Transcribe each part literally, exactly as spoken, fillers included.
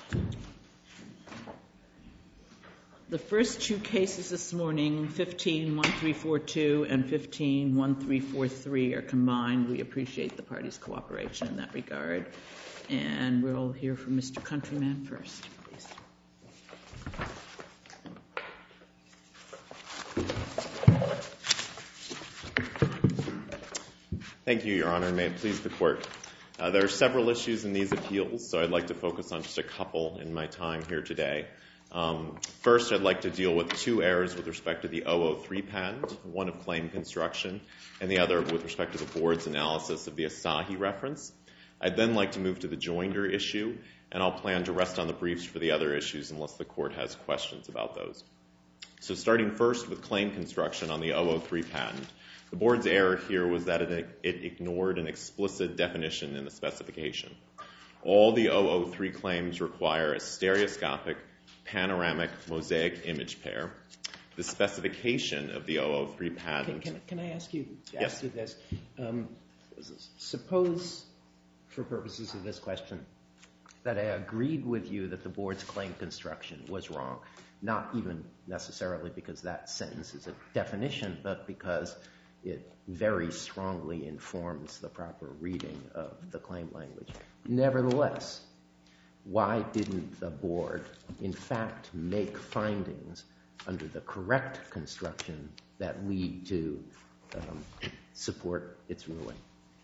The first two cases this morning, fifteen one three four two and fifteen one three four three, are combined. We appreciate the parties' cooperation in that regard. And we'll hear from Mister Countryman first, please. Thank you, Your Honor, and may it please the Court. Uh, there are several issues in these appeals, so I'd like to focus on just a couple in my time here today. Um, first, I'd like to deal with two errors with respect to the zero zero three patent, one of claim construction, and the other with respect to the Board's analysis of the Asahi reference. I'd then like to move to the joinder issue, and I'll plan to rest on the briefs for the other issues unless the Court has questions about those. So starting first with claim construction on the zero zero three patent, the Board's error here was that it, it ignored an explicit definition in the specification. All the zero zero three claims require a stereoscopic panoramic mosaic image pair. The specification of the zero zero three patent... Can, can, can I ask you, yes. ask you this? Um, suppose, for purposes of this question, that I agreed with you that the Board's claim construction was wrong, not even necessarily because that sentence is a definition, but because it very strongly informs the proper reading of the claim language. Nevertheless, why didn't the Board, in fact, make findings under the correct construction that lead to um, support its ruling?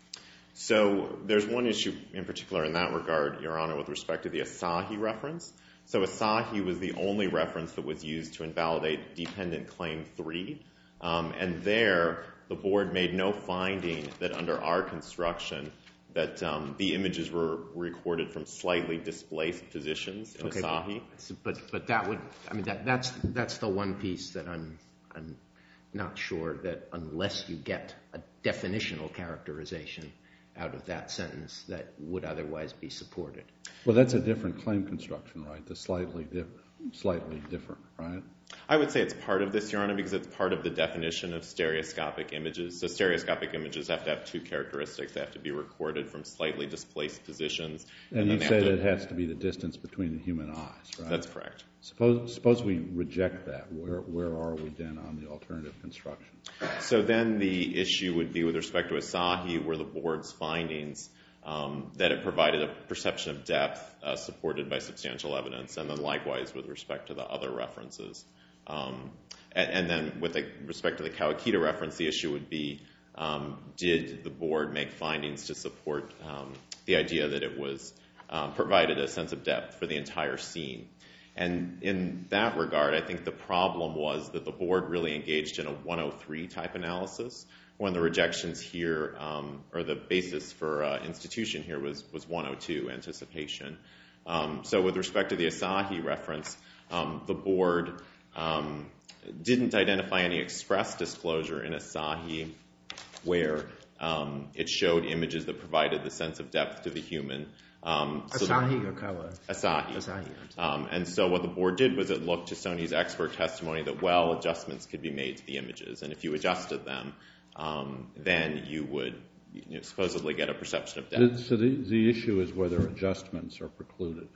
So there's one issue in particular in that regard, Your Honor, with respect to the Asahi reference. So Asahi was the only reference that was used to invalidate dependent claim three. Um, and there, the Board made no finding that under our construction that um, the images were recorded from slightly displaced positions in okay, Asahi. But but that would, I mean, that, that's that's the one piece that I'm I'm not sure that unless you get a definitional characterization out of that sentence that would otherwise be supported. Well, that's a different claim construction, right? The slightly different, slightly different, right? I would say it's part of this, Your Honor, because it's part of the definition of stereoscopic images. So stereoscopic images have to have two characteristics. They have to be recorded from slightly displaced positions. And, and you say that it has to be the distance between the human eyes, right? That's correct. Suppose suppose we reject that. Where where are we then on the alternative construction? So then the issue would be with respect to Asahi, where the Board's findings um, that it provided a perception of depth uh, supported by substantial evidence, and then likewise with respect to the other references. Um, and, and then with the, respect to the Kawakita reference, the issue would be, um, did the Board make findings to support um, the idea that it was um, provided a sense of depth for the entire scene? And in that regard, I think the problem was that the Board really engaged in a one oh three type analysis when the rejections here, um, or the basis for uh, institution here was, was one oh two, anticipation. Um, so with respect to the Asahi reference, um, the Board um, didn't identify any express disclosure in Asahi where um, it showed images that provided the sense of depth to the human. Um, so Asahi the, or Kawa? Asahi. Asahi. Um, and so what the Board did was it looked to Sony's expert testimony that, well, adjustments could be made to the images. And if you adjusted them, um, then you would you know, supposedly get a perception of depth. So the, the issue is whether adjustments are precluded.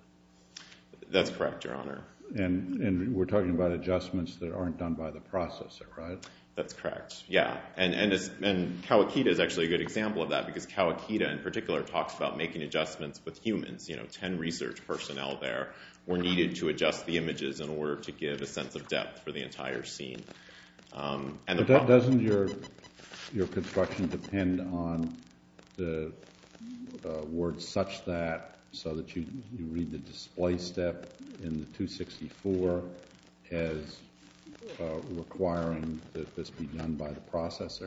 That's correct, Your Honor. And, and we're talking about adjustments that aren't done by the processor, right? That's correct, yeah. And and, it's, and Kawakita is actually a good example of that because Kawakita in particular talks about making adjustments with humans. You know, ten research personnel there were needed to adjust the images in order to give a sense of depth for the entire scene. Um, and but the that doesn't your, your construction depend on the uh, word such that, so that you, you read the display step in the two sixty-four as uh, requiring that this be done by the processor?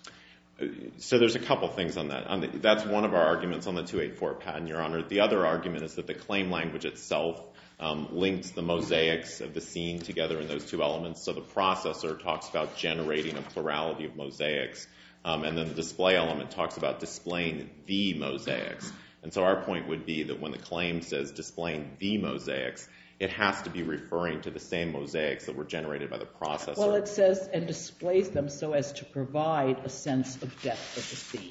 So there's a couple things on that. On the, that's one of our arguments on the two eighty-four patent, Your Honor. The other argument is that the claim language itself um, links the mosaics of the scene together in those two elements. So the processor talks about generating a plurality of mosaics, um, and then the display element talks about displaying the mosaics. And so our point would be that when the claim says displaying the mosaics, it has to be referring to the same mosaics that were generated by the processor. Well, it says and displays them so as to provide a sense of depth of the scene.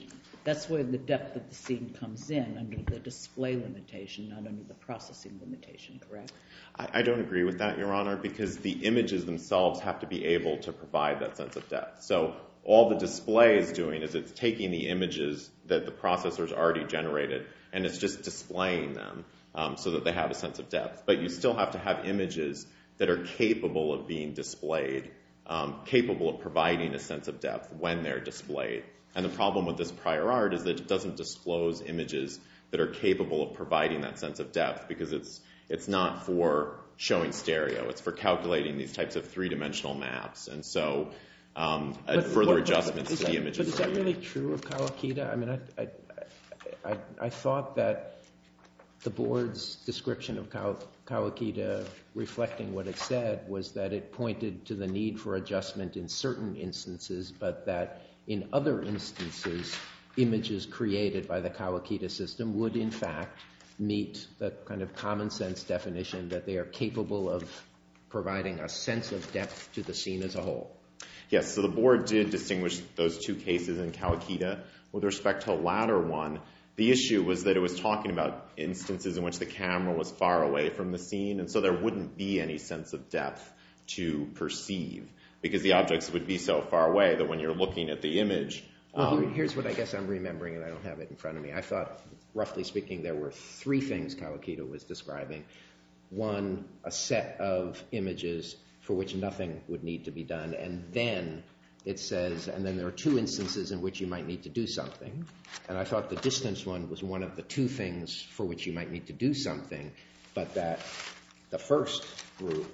That's where the depth of the scene comes in, under the display limitation, not under the processing limitation, correct? I, I don't agree with that, Your Honor, because the images themselves have to be able to provide that sense of depth. So all the display is doing is it's taking the images that the processor's already generated, and it's just displaying them um, so that they have a sense of depth. But you still have to have images that are capable of being displayed, um, capable of providing a sense of depth when they're displayed. And the problem with this prior art is that it doesn't disclose images that are capable of providing that sense of depth, because it's it's not for showing stereo. It's for calculating these types of three-dimensional maps. And so um, But further what- adjustments is to the that- images. But is are that really needed. true of Kawakita? I mean, I, I, I, I thought that the board's description of Kaw- Kawakita, reflecting what it said, was that it pointed to the need for adjustment in certain instances, but that in other instances, images created by the Kawakita system would, in fact, meet the kind of common sense definition that they are capable of providing a sense of depth to the scene as a whole. Yes, so the board did distinguish those two cases in Kawakita. With respect to the latter one, the issue was that it was talking about instances in which the camera was far away from the scene, and so there wouldn't be any sense of depth to perceive, because the objects would be so far away that when you're looking at the image... Well, um, here, here's what I guess I'm remembering, and I don't have it in front of me. I thought, roughly speaking, there were three things Kawakita was describing. One, a set of images for which nothing would need to be done, and then it says, and then there are two instances in which you might need to do something. And I thought the distance one was one of the two things for which you might need to do something, but that the first group,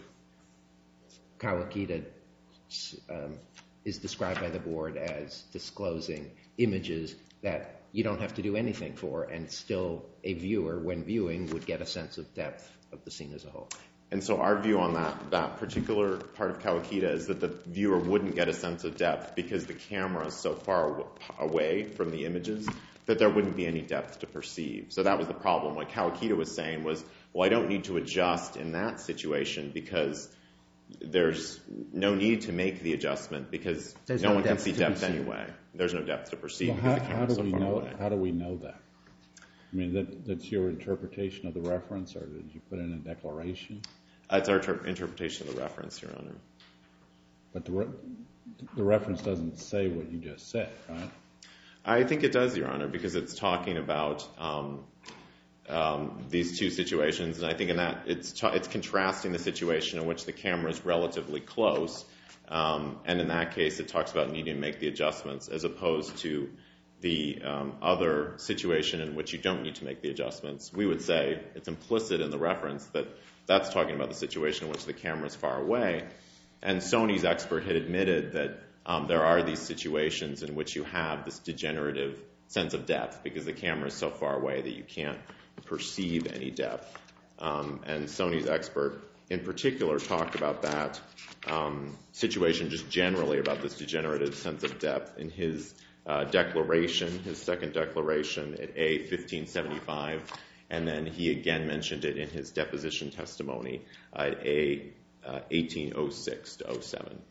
Kawakita, um, is described by the board as disclosing images that you don't have to do anything for, and still a viewer, when viewing, would get a sense of depth of the scene as a whole. And so our view on that, that particular part of Kawakita is that the viewer wouldn't get a sense of depth because the camera is so far away from the images that there wouldn't be any depth to perceive. So that was the problem. What Kawakita was saying was, well, I don't need to adjust in that situation because there's no need to make the adjustment because There's no, no one can depth see to depth perceive. anyway. There's no depth to perceive Well, because how, the how camera's do so we far know? away. How do we know that? I mean, that, that's your interpretation of the reference, or did you put in a declaration? That's our ter- interpretation of the reference, Your Honor. But the re- the reference doesn't say what you just said, right? I think it does, Your Honor, because it's talking about um, um, these two situations, and I think in that it's ta- it's contrasting the situation in which the camera is relatively close, um, and in that case it talks about needing to make the adjustments, as opposed to the um, other situation in which you don't need to make the adjustments. We would say it's implicit in the reference that that's talking about the situation in which the camera is far away, and Sony's expert had admitted that um, there are these situations in which you have this degenerative sense of depth because the camera is so far away that you can't perceive any depth. Um, and Sony's expert in particular talked about that um, situation just generally about this degenerative sense of depth in his uh, declaration, his second declaration at A fifteen seventy-five, and then he again mentioned it in his deposition testimony at A uh, eighteen oh six to oh seven.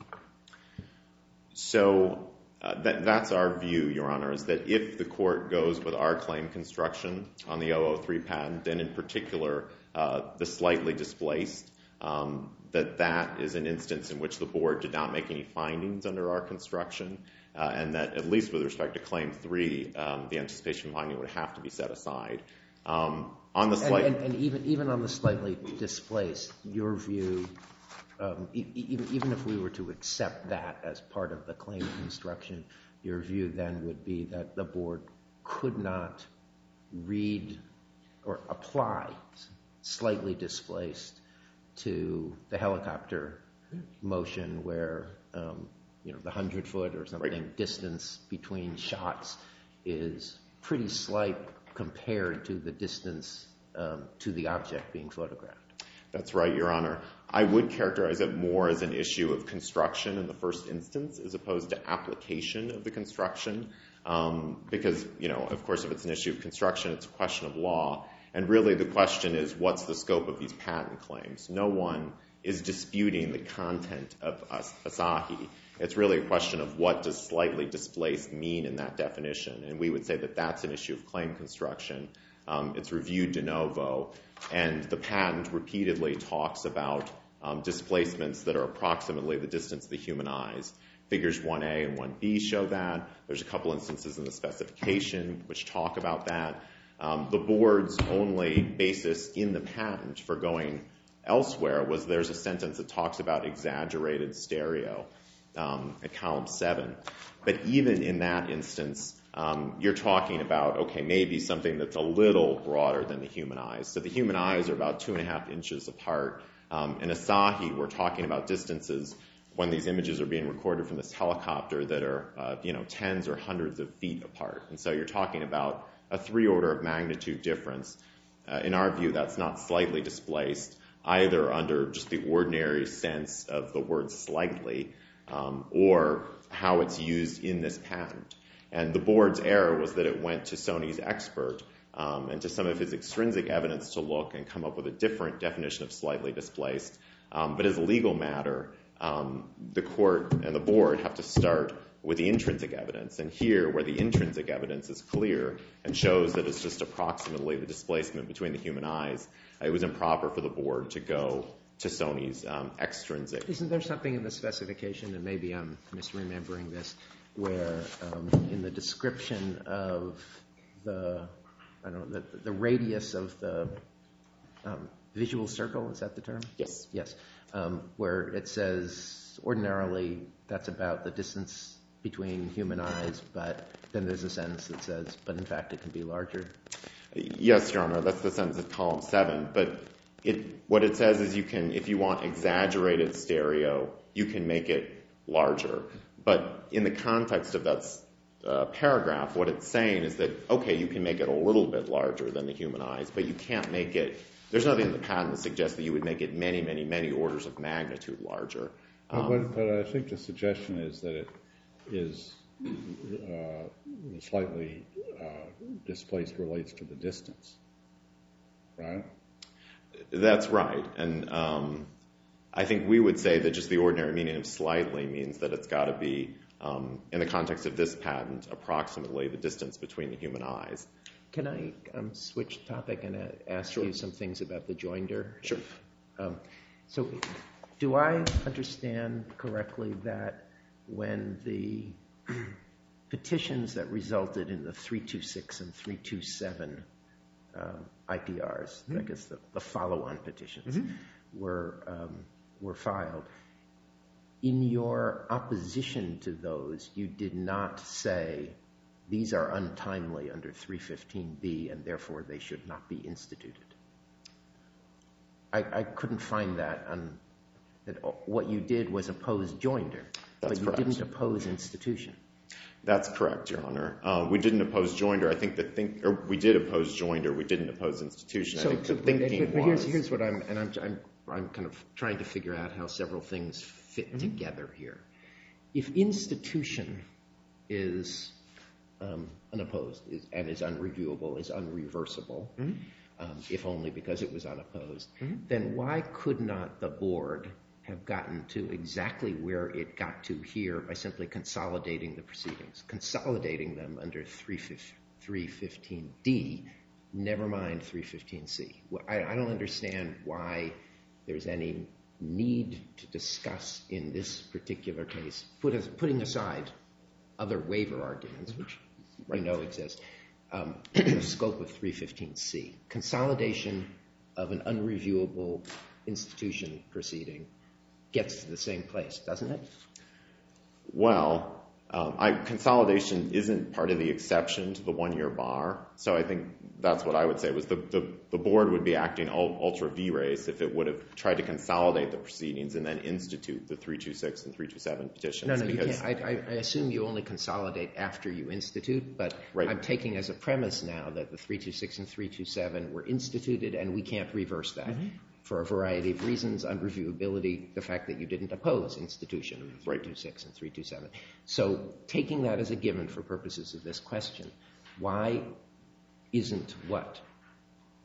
So uh, that, that's our view, Your Honor, is that if the court goes with our claim construction on the oh oh three patent, and in particular uh, the slightly displaced, um, that that is an instance in which the board did not make any findings under our construction, uh, and that at least with respect to Claim three, um, the anticipation finding would have to be set aside. Um, on the slight... And, and, and even, even on the slightly displaced, your view, um, e- even, even if we were to accept that as part of the claim construction, your view then would be that the board could not read or apply slightly displaced to the helicopter motion where um, you know the hundred foot or something Right. distance between shots is pretty slight compared to the distance um, to the object being photographed. That's right, Your Honor. I would characterize it more as an issue of construction in the first instance as opposed to application of the construction um, because, you know, of course, if it's an issue of construction, it's a question of law. And really the question is, what's the scope of these patent claims? No one is disputing the content of As- Asahi. It's really a question of what does slightly displaced mean in that definition. And we would say that that's an issue of claim construction. Um, it's reviewed de novo. And the patent repeatedly talks about um, displacements that are approximately the distance of the human eyes. Figures one A and one B show that. There's a couple instances in the specification which talk about that. Um, the board's only basis in the patent for going elsewhere was there's a sentence that talks about exaggerated stereo um, at column seven. But even in that instance, um, you're talking about, okay, maybe something that's a little broader than the human eyes. So the human eyes are about two and a half inches apart. Um, in Asahi, we're talking about distances when these images are being recorded from this helicopter that are, uh, you know, tens or hundreds of feet apart. And so you're talking about a three order of magnitude difference. Uh, in our view, that's not slightly displaced, either under just the ordinary sense of the word slightly, um, or how it's used in this patent. And the board's error was that it went to Sony's expert um, and to some of his extrinsic evidence to look and come up with a different definition of slightly displaced. Um, but as a legal matter, um, the court and the board have to start with the intrinsic evidence. And here, where the intrinsic evidence is clear and shows that it's just approximately the displacement between the human eyes, it was improper for the board to go to Sony's um, extrinsic. Isn't there something in the specification, and maybe I'm misremembering this, where um, in the description of the, I don't know, the, the radius of the um, visual circle, is that the term? Yes. Yes. Um, where it says ordinarily that's about the distance between human eyes, but then there's a sentence that says, but in fact it can be larger. Yes, Your Honor, that's the sentence of column seven. But it, what it says is you can, if you want exaggerated stereo, you can make it larger. But in the context of that uh, paragraph, what it's saying is that, okay, you can make it a little bit larger than the human eyes, but you can't make it, there's nothing in the patent that suggests that you would make it many, many, many orders of magnitude larger. Um, but, but I think the suggestion is that it is uh, slightly uh, displaced relates to the distance, right? That's right. And um, I think we would say that just the ordinary meaning of slightly means that it's got to be, um, in the context of this patent, approximately the distance between the human eyes. Can I um, switch topic and uh, ask Sure. you some things about the joinder? Sure. Um, so do I understand correctly that when the petitions that resulted in the three two six and three two seven uh, I P Rs, mm-hmm. I guess the, the follow-on petitions, mm-hmm. were um, were filed, in your opposition to those, you did not say these are untimely under three fifteen B and therefore they should not be instituted. I, I couldn't find that. On, that what you did was oppose joinder, That's but you correct. didn't oppose institution. That's correct, Your Honor. Uh, we didn't oppose joinder. I think the think, or we did oppose joinder. We didn't oppose institution. So, I think so the thinking but, but here's, was. here's what I'm, and I'm, I'm, I'm kind of trying to figure out how several things fit mm-hmm. together here. If institution is um, unopposed is, and is unreviewable, is unreversible, mm-hmm. um, if only because it was unopposed, mm-hmm. then why could not the board have gotten to exactly where it got to here by simply consolidating the proceedings, consolidating them under three fifteen D, never mind three fifteen C. I, I don't understand why there's any need to discuss in this particular case, put as, putting aside other waiver arguments, which we know exist, um, the scope of three fifteen C. Consolidation of an unreviewable institution proceeding gets to the same place, doesn't it? Well, um, I, consolidation isn't part of the exception to the one-year bar, so I think that's what I would say was the, the, the board would be acting ultra vires if it would have tried to consolidate the proceedings and then institute the three two six and three two seven petitions. No, no, because, you can't. I, I assume you only consolidate after you institute, but right. I'm taking as a premise now that the three two six and three two seven were instituted and we can't reverse that. Mm-hmm. For a variety of reasons, unreviewability, the fact that you didn't oppose institution of three two six and three two seven. So taking that as a given for purposes of this question, why isn't what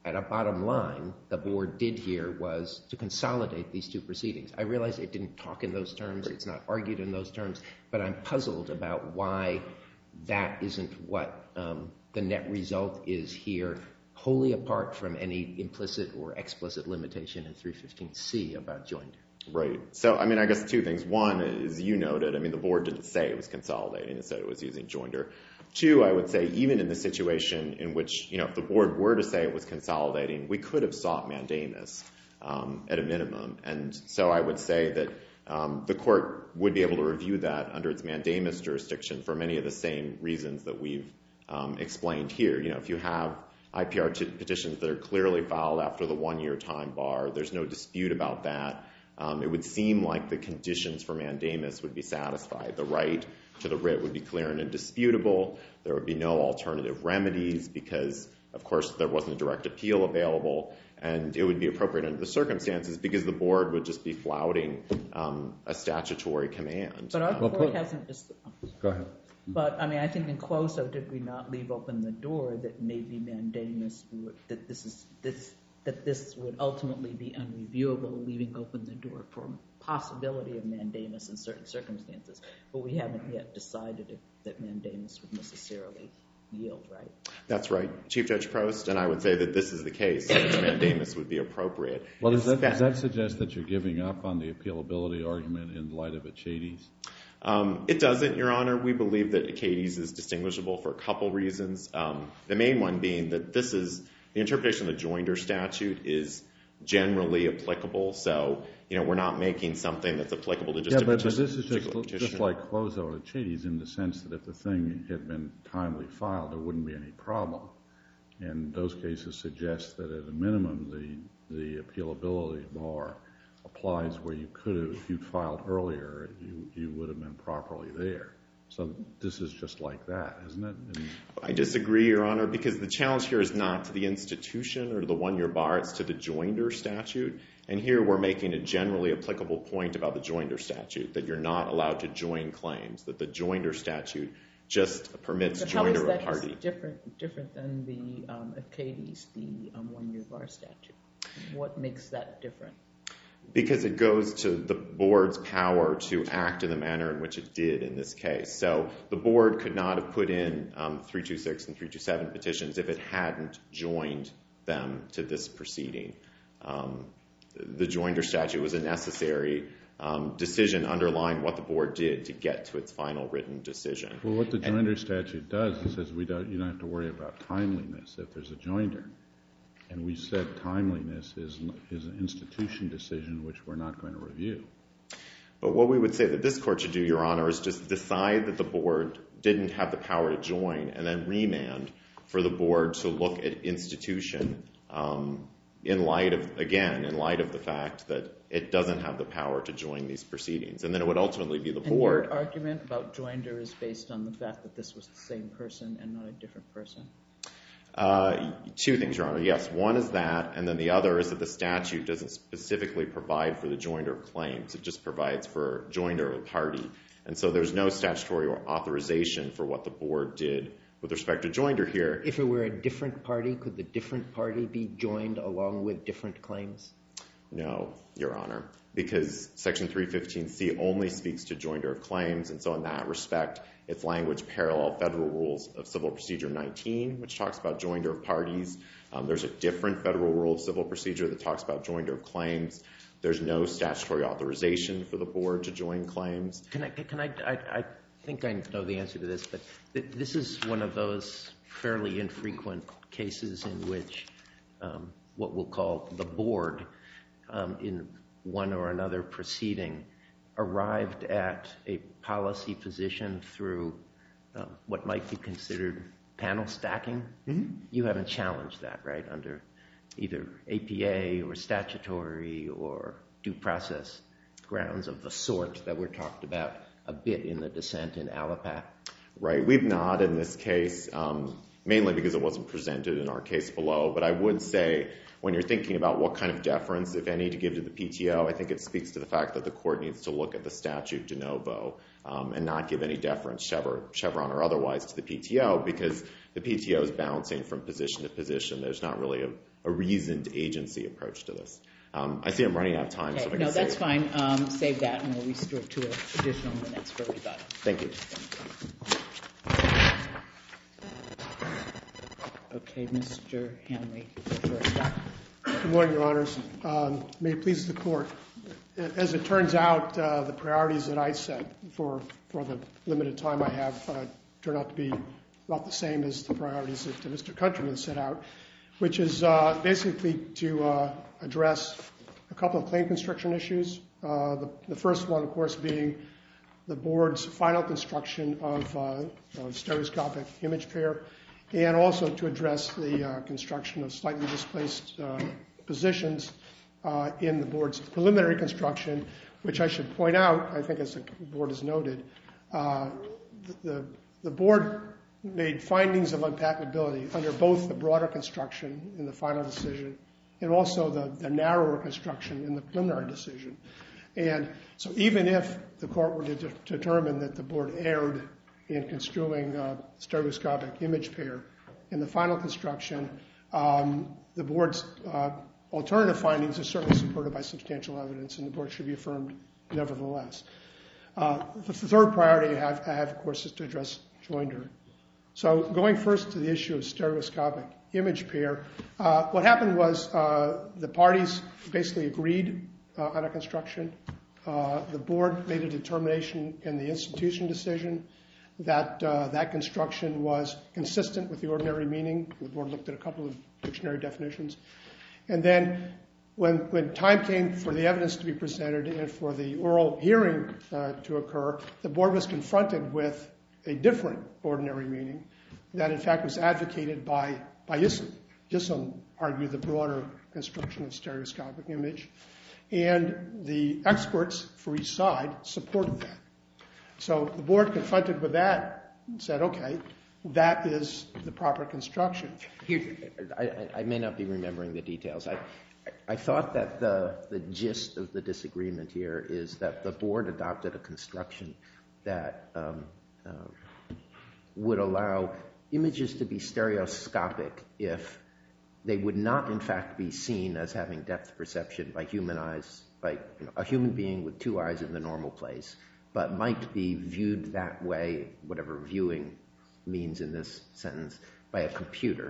at a bottom line, the board did here was to consolidate these two proceedings. I realize it didn't talk in those terms. It's not argued in those terms. But I'm puzzled about why that isn't what um, the net result is here, wholly apart from any implicit or explicit limitation in three fifteen C about joinder. Right. So, I mean, I guess two things. One is, you noted, I mean, the board didn't say it was consolidating. It said it was using joinder. Two, I would say, even in the situation in which, you know, if the board were to say it was consolidating, we could have sought mandamus um, at a minimum. And so I would say that um, the court would be able to review that under its mandamus jurisdiction for many of the same reasons that we've um, explained here. You know, if you have I P R t- petitions that are clearly filed after the one-year time bar, there's no dispute about that. Um, it would seem like the conditions for mandamus would be satisfied. The right to the writ would be clear and indisputable. There would be no alternative remedies because, of course, there wasn't a direct appeal available. And it would be appropriate under the circumstances because the board would just be flouting um, a statutory command. But our Well, court put- hasn't just... Go ahead. But, I mean, I think in Closo, did we not leave open the door that maybe mandamus, would, that this is this that this would ultimately be unreviewable, leaving open the door for possibility of mandamus in certain circumstances. But we haven't yet decided if that mandamus would necessarily yield, right? That's right, Chief Judge Prost, and I would say that this is the case. Mandamus would be appropriate. Well, does that, It's- does that suggest that you're giving up on the appealability argument in light of Achates? Um, it doesn't, Your Honor. We believe that Achates is distinguishable for a couple reasons. Um, the main one being that this is, the interpretation of the joinder statute is generally applicable. So, you know, we're not making something that's applicable to just Yeah, a but, but petition, this is just, particular just petitioner. like Closo or Achates in the sense that if the thing had been timely filed, there wouldn't be any problem. And those cases suggest that at a minimum, the, the appealability bar applies where you could have, if you'd filed earlier, you, you would have been properly there. So this is just like that, isn't it? And I disagree, Your Honor, because the challenge here is not to the institution or to the one-year bar, it's to the joinder statute. And here we're making a generally applicable point about the joinder statute, that you're not allowed to join claims, that the joinder statute just permits But how joinder is of that a party. different, different than the um, Achates, the um, one-year bar statute? What makes that different? Because it goes to the board's power to act in the manner in which it did in this case. So the board could not have put in um, three two six and three two seven petitions if it hadn't joined them to this proceeding. Um, the joinder statute was a necessary um, decision underlying what the board did to get to its final written decision. well, what the joinder statute does is says we don't, you don't have to worry about timeliness if there's a joinder. And we said timeliness is, is an institution decision which we're not going to review. But what we would say that this court should do, Your Honor, is just decide that the board didn't have the power to join and then remand for the board to look at institution um, in light of, again, in light of the fact that it doesn't have the power to join these proceedings. And then it would ultimately be the And board. your argument about joinder is based on the fact that this was the same person and not a different person? Uh, two things, Your Honor. Yes, one is that, and then the other is that the statute doesn't specifically provide for the joinder of claims. It just provides for joinder of a party. And so there's no statutory authorization for what the board did with respect to joinder here. If it were a different party, could the different party be joined along with different claims? No, Your Honor, because Section three fifteen C only speaks to joinder of claims, and so in that respect, its language parallel Federal Rules of Civil Procedure nineteen, which talks about joinder of parties. Um, there's a different Federal Rule of Civil Procedure that talks about joinder of claims. There's no statutory authorization for the board to join claims. Can I, can I, I, I think I know the answer to this, but th- this is one of those fairly infrequent cases in which um, what we'll call the board um, in one or another proceeding arrived at a policy position through um, what might be considered panel stacking. Mm-hmm. You haven't challenged that, right, under either A P A or statutory or due process grounds of the sort that were talked about a bit in the dissent in Allapatt. Right. We've not in this case, um, mainly because it wasn't presented in our case below. But I would say when you're thinking about what kind of deference, if any, to give to the P T O, I think it speaks to the fact that the court needs to look at the statute de novo um, and not give any deference, Chevron or otherwise, to the P T O because the P T O is bouncing from position to position. There's not really a, a reasoned agency approach to this. Um, I see I'm running out of time. Okay. So if I No, can that's save. fine. Um, save that, and we'll restore two additional minutes for rebuttal. Thank you. Okay, Mister Hanley, the first up. Good morning, Your Honors. Um, may it please the Court. As it turns out, uh, the priorities that I set for, for the limited time I have uh, turn out to be about the same as the priorities that Mister Countryman set out, which is uh, basically to uh, address a couple of claim construction issues. Uh, the, the first one, of course, being the Board's final construction of, uh, of stereoscopic image pair, and also to address the uh, construction of slightly displaced uh, positions uh, in the Board's preliminary construction, which I should point out, I think as the Board has noted, uh, the, the Board made findings of unpatentability under both the broader construction in the final decision and also the, the narrower construction in the preliminary decision. And so even if the Court were to de- determine that the Board erred in construing uh, stereoscopic image pair in the final construction, um, the Board's uh, alternative findings are certainly supported by substantial evidence, and the Board should be affirmed nevertheless. Uh, the, the third priority I have, I have, of course, is to address joinder. So going first to the issue of stereoscopic image pair, uh, what happened was uh, the parties basically agreed uh, on a construction. Uh, the Board made a determination in the institution decision that uh, that construction was consistent with the ordinary meaning. The Board looked at a couple of dictionary definitions. And then when, when time came for the evidence to be presented and for the oral hearing uh, to occur, the Board was confronted with a different ordinary meaning that, in fact, was advocated by, by Yisson. Yisson argued the broader construction of stereoscopic image. And the experts for each side supported that. So the Board, confronted with that, said, okay, that is the proper construction. Here, I, I may not be remembering the details. I, I thought that the, the gist of the disagreement here is that the Board adopted a construction that um, uh, would allow images to be stereoscopic if they would not, in fact, be seen as having depth perception by human eyes, by you know, a human being with two eyes in the normal place, but might be viewed that way, whatever viewing means in this sentence, by a computer.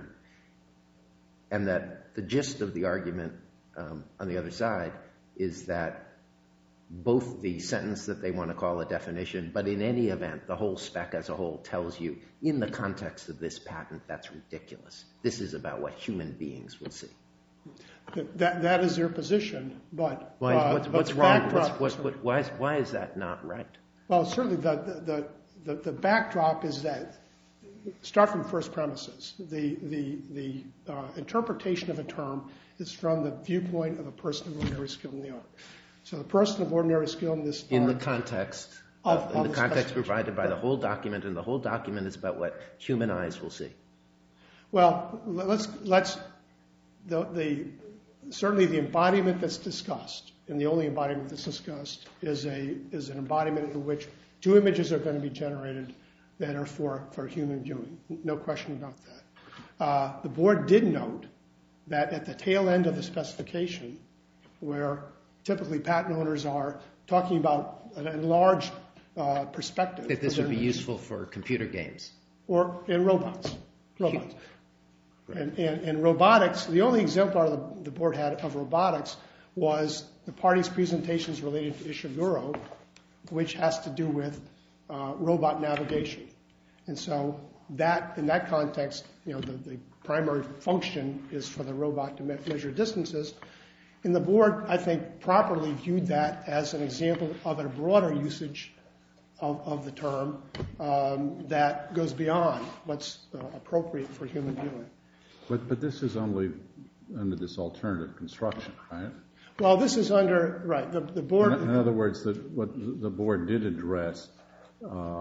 And that the gist of the argument um, on the other side is that both the sentence that they want to call a definition, but in any event, the whole spec as a whole tells you, in the context of this patent, that's ridiculous. This is about what human beings will see. That, that is their position, but... Why, uh, what's but what's the wrong? backdrop- What's, what, what, why, is, why is that not right? Well, certainly the, the, the, the backdrop is that, start from first premises. The, the, the uh, interpretation of a term is from the viewpoint of a person of ordinary skill in the art. So the person of ordinary skill in this In art, the context, of, of, in of the the context specification. provided by the whole document, and the whole document is about what human eyes will see. Well, let's, let's the, the, certainly the embodiment that's discussed, and the only embodiment that's discussed, is, a, is an embodiment in which two images are going to be generated that are for, for human viewing. No question about that. Uh, the Board did note that at the tail end of the specification, where typically patent owners are talking about an enlarged uh, perspective. That this would be image, useful for computer games. or in robots. Robots. And, and, and robotics, the only exemplar the, the Board had of robotics was the parties' presentations related to Ishiguro, which has to do with uh, robot navigation. And so that, in that context, you know, the, the primary function is for the robot to me- measure distances. And the Board, I think, properly viewed that as an example of a broader usage of, of the term um, that goes beyond what's uh, appropriate for human viewing. But, but this is only under this alternative construction, right? Well, this is under, right, the, the Board... In, in other words, the, what the Board did address uh, uh,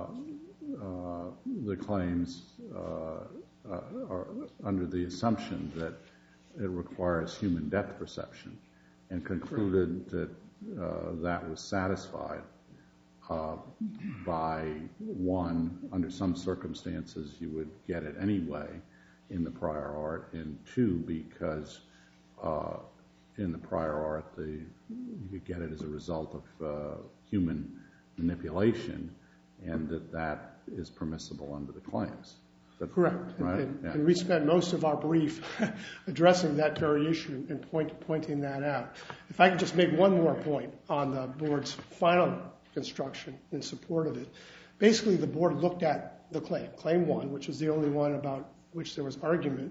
the claims uh, uh, are under the assumption that it requires human depth perception, and concluded that uh, that was satisfied uh, by, one, under some circumstances you would get it anyway in the prior art, and two, because uh, in the prior art, the, you could get it as a result of uh, human manipulation, and that that is permissible under the claims. But, Correct. Right? And, Yeah. and we spent most of our brief addressing that very issue and point, pointing that out. If I could just make one more point on the board's final construction in support of it. Basically, the board looked at the claim, claim one, which is the only one about which there was argument,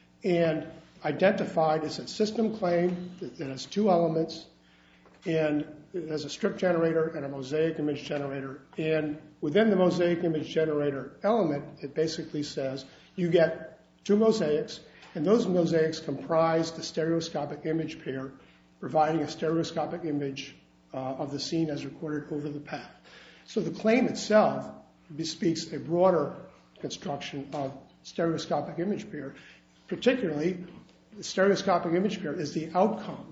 and identified as a system claim that, that has two elements, and it has a strip generator and a mosaic image generator. And within the mosaic image generator element, it basically says you get two mosaics, and those mosaics comprise the stereoscopic image pair, providing a stereoscopic image uh, of the scene as recorded over the path. So the claim itself bespeaks a broader construction of stereoscopic image pair. Particularly, the stereoscopic image pair is the outcome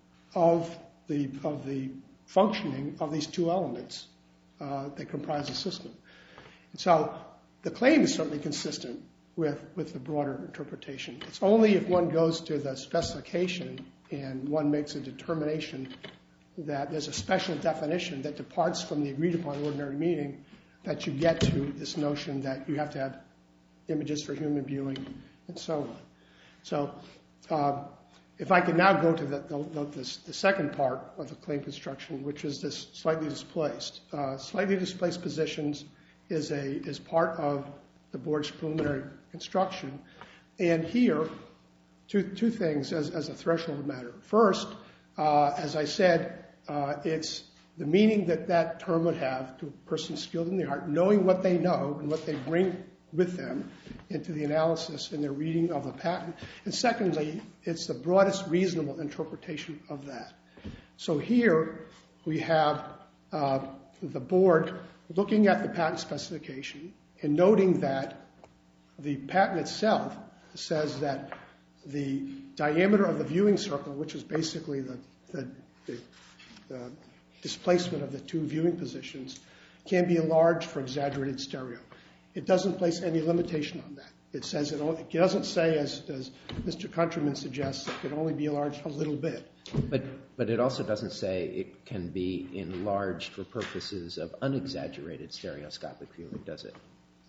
of the of the functioning of these two elements uh, that comprise the system. And so the claim is certainly consistent with, with the broader interpretation. It's only if one goes to the specification and one makes a determination that there's a special definition that departs from the agreed upon ordinary meaning that you get to this notion that you have to have images for human viewing and so on. So uh, if I can now go to the, the, the, the second part of the claim construction, which is this slightly displaced. Uh, slightly displaced positions is, a, is part of the board's preliminary construction. And here, two, two things as, as a threshold matter. First, uh, as I said, uh, it's the meaning that that term would have to a person skilled in the art, knowing what they know and what they bring with them into the analysis and their reading of the patent. And secondly, it's the broadest reasonable interpretation of that. So here we have uh, the board looking at the patent specification and noting that the patent itself says that the diameter of the viewing circle, which is basically the, the, the, the displacement of the two viewing positions, can be enlarged for exaggerated stereo. It doesn't place any limitation on that. It says it, only, it doesn't say, as, as Mister Countryman suggests, it can only be enlarged a little bit. But but it also doesn't say it can be enlarged for purposes of unexaggerated stereoscopic viewing, does it?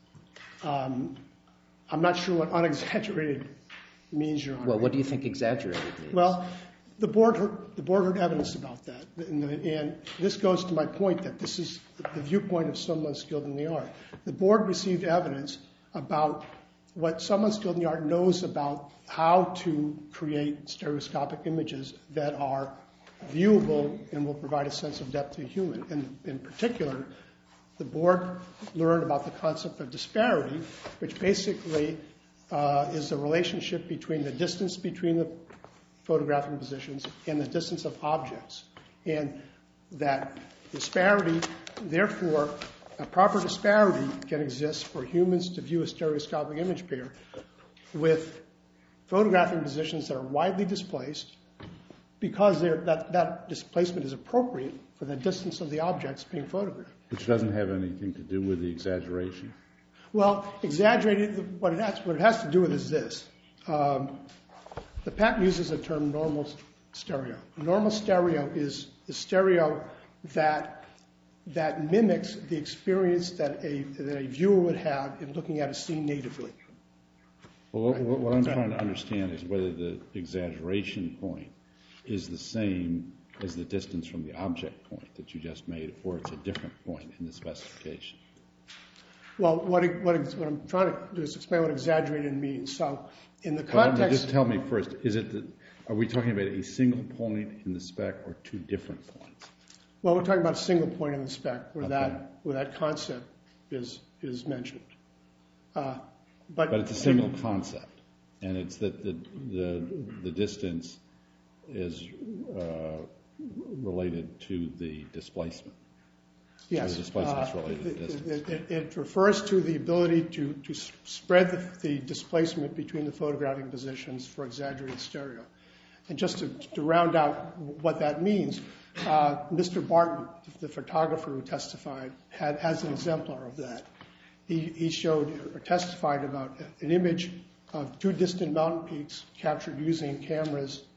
Um, I'm not sure what unexaggerated means, Your Honor. Well, what do you think exaggerated means? Well, the board heard, the board heard evidence about that. And, the, and this goes to my point that this is the viewpoint of someone skilled in the art. The board received evidence about what someone skilled in the art knows about how to create stereoscopic images that are viewable and will provide a sense of depth to a human. And in particular, the board learned about the concept of disparity, which basically uh, is the relationship between the distance between the photographing positions and the distance of objects. And that disparity, therefore, a proper disparity can exist for humans to view a stereoscopic image pair with photographing positions that are widely displaced because that, that displacement is appropriate for the distance of the objects being photographed. Which doesn't have anything to do with the exaggeration. Well, exaggerated, what it has, what it has to do with is this. Um, the patent uses the term normal stereo. Normal stereo is the stereo that that mimics the experience that a, that a viewer would have in looking at a scene natively. Well, what, what I'm trying to understand is whether the exaggeration point is the same as the distance from the object point that you just made, or it's a different point in the specification. Well, what, it, what, it, what I'm trying to do is explain what exaggerated means. So, in the Well, context, just tell me first: is it the, are we talking about a single point in the spec or two different points? well, we're talking about a single point in the spec where Okay. that where that concept is is mentioned. Uh, but, But it's a single concept, and it's that the the the distance is uh, related to the displacement. Yes, The displacement's uh, related to it, distance. it, it, it refers to the ability to, to spread the, the displacement between the photographing positions for exaggerated stereo. And just to, to round out what that means, uh, Mister Barton, the photographer who testified, had as an exemplar of that. He, he showed or testified about an image of two distant mountain peaks captured using cameras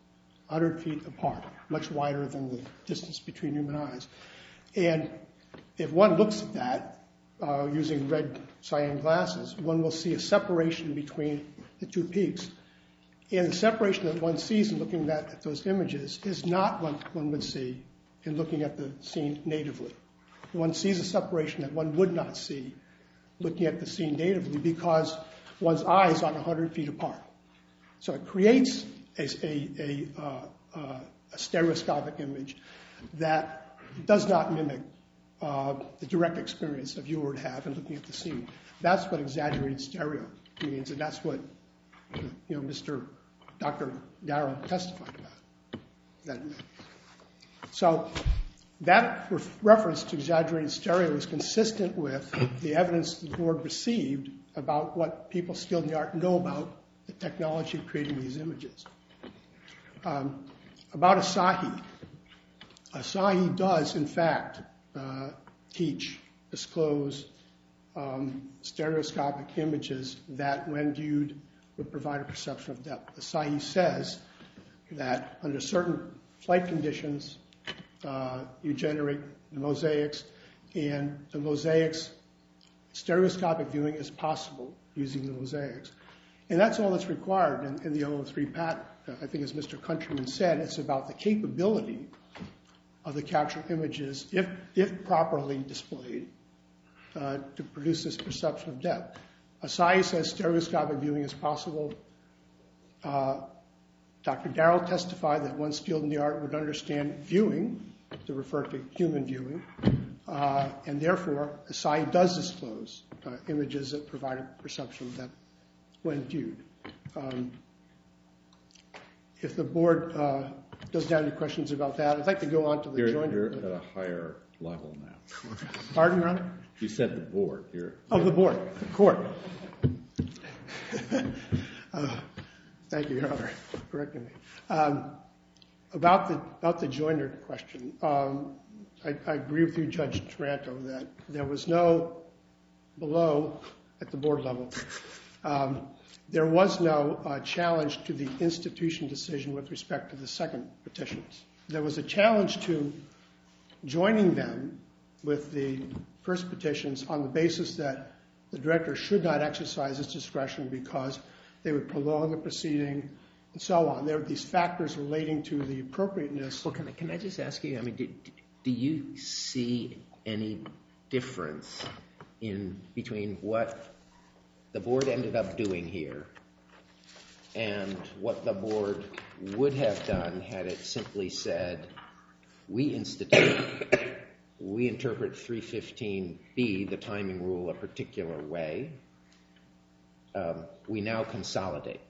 one hundred feet apart, much wider than the distance between human eyes. And if one looks at that uh, using red cyan glasses, one will see a separation between the two peaks. And the separation that one sees in looking at, at those images is not what one would see in looking at the scene natively. One sees a separation that one would not see looking at the scene natively because one's eyes are one hundred feet apart. So it creates a, a, a, uh, uh, a stereoscopic image that does not mimic uh, the direct experience a viewer would have in looking at the scene. That's what exaggerated stereo means, and that's what you know, Mister Doctor Darrow testified about. That so that re- reference to exaggerated stereo is consistent with the evidence the board received about what people skilled in the art know about the technology of creating these images. Um, about Asahi, Asahi does, in fact, uh, teach, disclose um, stereoscopic images that, when viewed, would provide a perception of depth. Asahi says that under certain flight conditions, uh, you generate the mosaics, and the mosaics, stereoscopic viewing is possible using the mosaics. And that's all that's required in, in the oh oh three patent. Uh, I think as Mister Countryman said, it's about the capability of the captured images, if, if properly displayed, uh, to produce this perception of depth. Asahi says stereoscopic viewing is possible. Uh, Doctor Darrow testified that one skilled in the art would understand viewing to refer to human viewing, uh, and therefore Asahi does disclose uh, images that provide a perception of depth when viewed. Um, if the board uh, doesn't have any questions about that, I'd like to go on to the You're, joint. you're at a higher level now. Pardon, Your Honor? You said the board. You're Of the board, the court. uh, thank you, Your Honor, for correcting me. Um, about the about the joiner question, um, I, I agree with you, Judge Taranto, that there was no below at the board level. Um, there was no uh, challenge to the institution decision with respect to the second petitions. There was a challenge to joining them with the first petitions on the basis that the director should not exercise his discretion because they would prolong the proceeding and so on. There are these factors relating to the appropriateness. Well, can I, can I just ask you, I mean, do, do you see any difference in between what the board ended up doing here and what the board would have done had it simply said, we institute, we interpret three fifteen B, the timing rule, a particular way. Um, we now consolidate.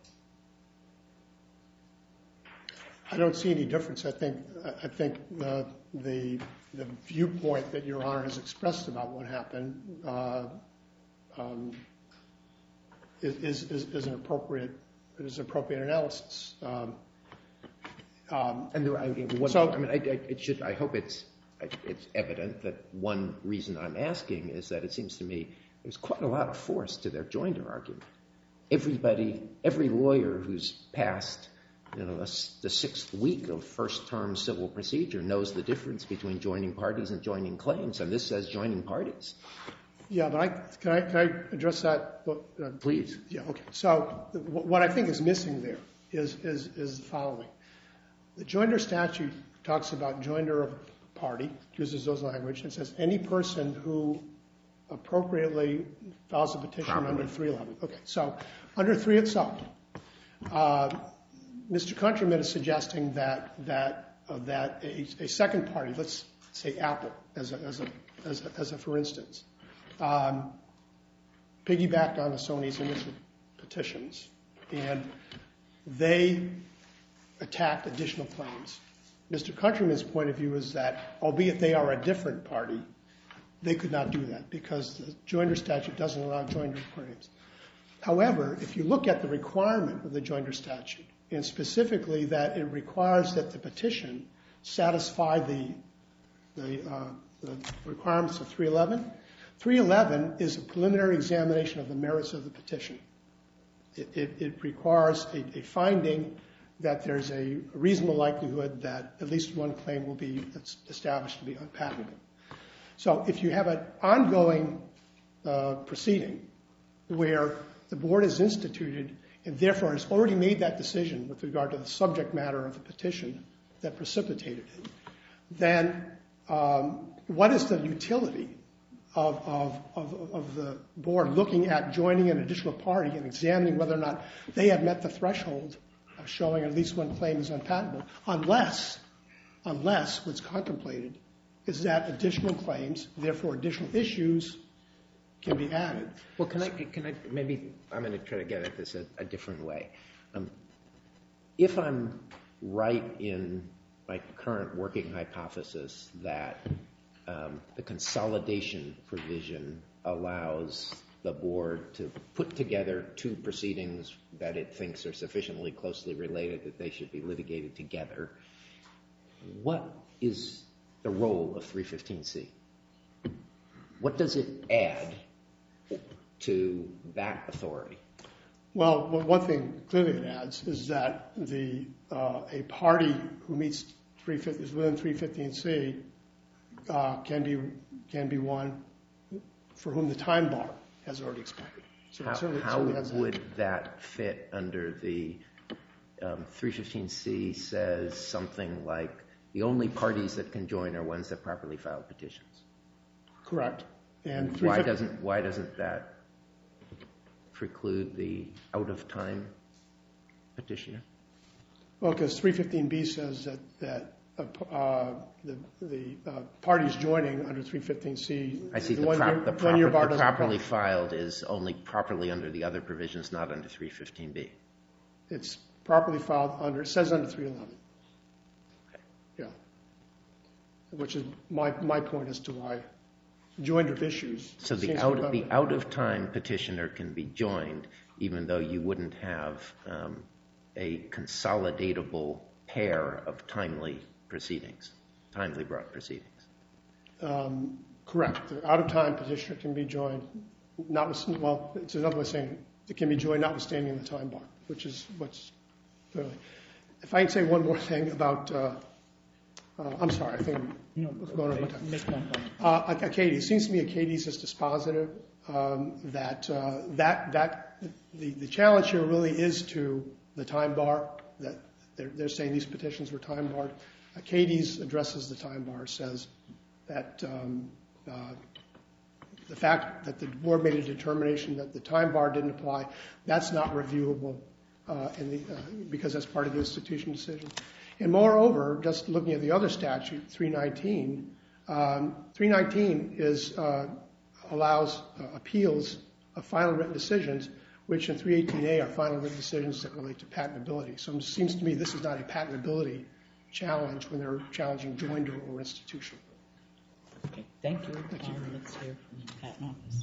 I don't see any difference. I think I think the the, the viewpoint that Your Honor has expressed about what happened uh, um, is, is is an appropriate is an appropriate analysis. Um, um, and there, I, what, so, I mean, I, I, it should. I hope it's it's evident that one reason I'm asking is that it seems to me there's quite a lot of force to their joinder argument. Everybody, every lawyer who's passed, you know, the, the sixth week of first-term civil procedure knows the difference between joining parties and joining claims, and this says joining parties. Yeah, but I, can I can I address that? Uh, Please. Yeah. Okay. So what I think is missing there is is is the following: the joinder statute talks about joinder of party, uses those language, and says any person who appropriately files a petition Properly. under three eleven. Okay. So under three itself, uh, Mister Countryman is suggesting that that uh, that a, a second party, let's say Apple, as a as a as a, as a for instance, um, piggybacked on the Sony's initial petitions, and they attacked additional claims. Mister Countryman's point of view is that, albeit they are a different party, they could not do that because the joinder statute doesn't allow joinder claims. However, if you look at the requirement of the joinder statute, and specifically that it requires that the petition satisfy the, the, uh, the requirements of three eleven, three eleven is a preliminary examination of the merits of the petition. It, it, it requires a, a finding that there's a reasonable likelihood that at least one claim will be established to be unpatentable. So if you have an ongoing uh, proceeding where the board is instituted and therefore has already made that decision with regard to the subject matter of the petition that precipitated it, then um, what is the utility of, of, of, of the board looking at joining an additional party and examining whether or not they have met the threshold of showing at least one claim is unpatentable, unless, unless what's contemplated is that additional claims, therefore additional issues, can be added. Well, can I, can I, maybe I'm going to try to get at this a, a different way. Um, if I'm right in my current working hypothesis that um, the consolidation provision allows the board to put together two proceedings that it thinks are sufficiently closely related that they should be litigated together, what is the role of three fifteen C? What does it add to that authority? Well, one thing clearly it adds is that the uh, a party who meets three fifty is within three fifteen C uh, can be can be one for whom the time bar has already expired. So how certainly, how certainly has would that. that fit under the um, three fifteen C says something like the only parties that can join are ones that properly filed petitions? Correct. And why doesn't why doesn't that preclude the out of time petitioner? Well, because three fifteen B says that that uh, the the uh, parties joining under three fifteen C. I see the, the, one prop, year, the, one year proper, bar the properly apply. filed is only properly under the other provisions, not under three fifteen B. It's properly filed under. It says under three eleven. Okay. Yeah. Which is my my point as to why joinder of issues. So the out of, the out of time petitioner can be joined, even though you wouldn't have um, a consolidatable pair of timely proceedings, timely brought proceedings. Um, correct. The out of time petitioner can be joined. Not well. It's another way of saying it can be joined, notwithstanding the time bar, which is what's clearly. If I can say one more thing about. Uh, Uh, I'm sorry, I think I'm no, going over my time. Make one point. Uh, Acades. It seems to me Acades is dispositive. Um, that uh, that that the, the challenge here really is to the time bar. That they're, they're saying these petitions were time barred. Acades addresses the time bar. Says that um, uh, the fact that the board made a determination that the time bar didn't apply, that's not reviewable uh, in the, uh, because that's part of the institution decision. And moreover, just looking at the other statute, three nineteen, um, three nineteen is, uh, allows uh, appeals of final written decisions, which in three eighteen A are final written decisions that relate to patentability. So it seems to me this is not a patentability challenge when they're challenging joinder or institution. Okay, thank you. Thank you. Um, let's hear from the patent office.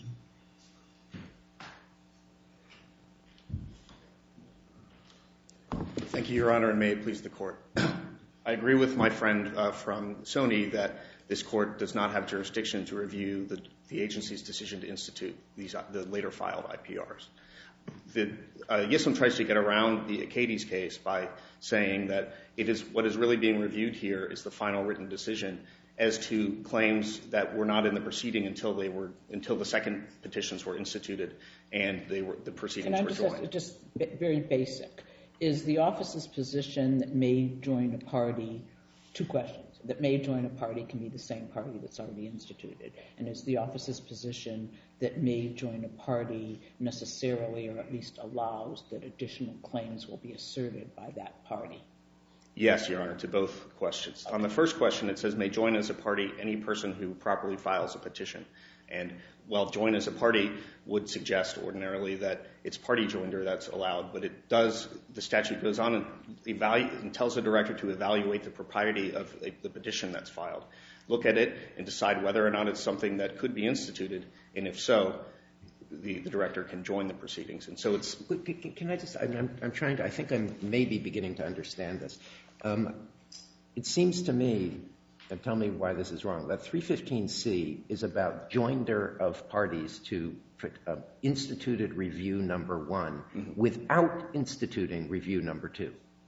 Thank you, Your Honor, and may it please the Court. I agree with my friend uh, from Sony that this Court does not have jurisdiction to review the, the agency's decision to institute these, uh, the later filed I P Rs. The, uh, Yism tries to get around the Acades case by saying that it is what is really being reviewed here is the final written decision as to claims that were not in the proceeding until they were until the second petitions were instituted and they were the proceedings Can I were just joined. ask, just very basic, is the office's position that may join a party, two questions, that may join a party can be the same party that's already instituted, and is the office's position that may join a party necessarily or at least allows that additional claims will be asserted by that party? Yes, Your Honor, to both questions. On the first question, it says may join as a party any person who properly files a petition. And while join as a party would suggest ordinarily that it's party joinder that's allowed, but it does, the statute goes on and, evaluate, and tells the director to evaluate the propriety of a, the petition that's filed. Look at it and decide whether or not it's something that could be instituted, and if so, the, the director can join the proceedings. And so it's... Can I just, I'm, I'm trying to, I think I'm maybe beginning to understand this. Um, it seems to me, and tell me why this is wrong, that three fifteen C is about joinder of parties to uh, instituted review number one mm-hmm. without instituting review number two.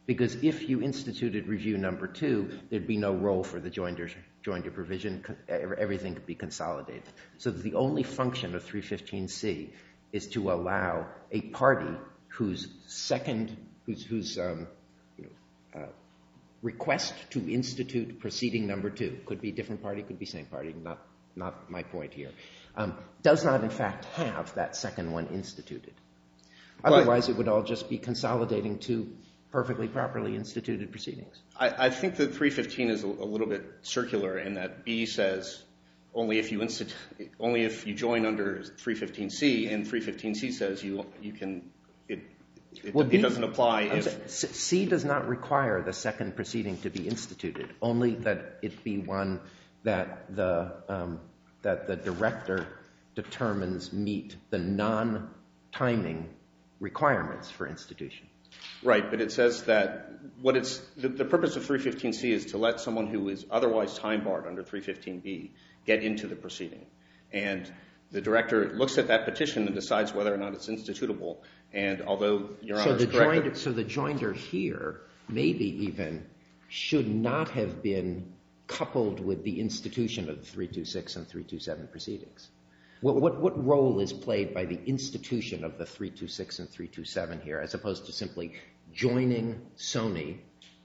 Because if you instituted review number two, there'd be no role for the joinder, joinder provision. Everything could be consolidated. So the only function of three fifteen C is to allow a party whose second, whose, whose um, you know, uh, request to institute proceeding number two, could be different party, could be same party, not, not my point here, um, does not in fact have that second one instituted. Otherwise, but it would all just be consolidating two perfectly properly instituted proceedings. I, I think that three fifteen is a, a little bit circular in that B says only if you institute, only if you join under three fifteen C, and three fifteen C says you you can it it, well, it B, doesn't apply I'm if saying, C does not require the second proceeding to be instituted, only that it be one that the um, that the director determines meet the non-timing requirements for institution. Right, but it says that what it's the, the purpose of three fifteen C is to let someone who is otherwise time barred under three fifteen B get into the proceeding, and the director looks at that petition and decides whether or not it's institutable. And although Your Honor is correct, joinder, so the joinder here maybe even should not have been coupled with the institution of the three twenty-six and three twenty-seven proceedings. What, what, what role is played by the institution of the three twenty-six and three twenty-seven here, as opposed to simply joining Sony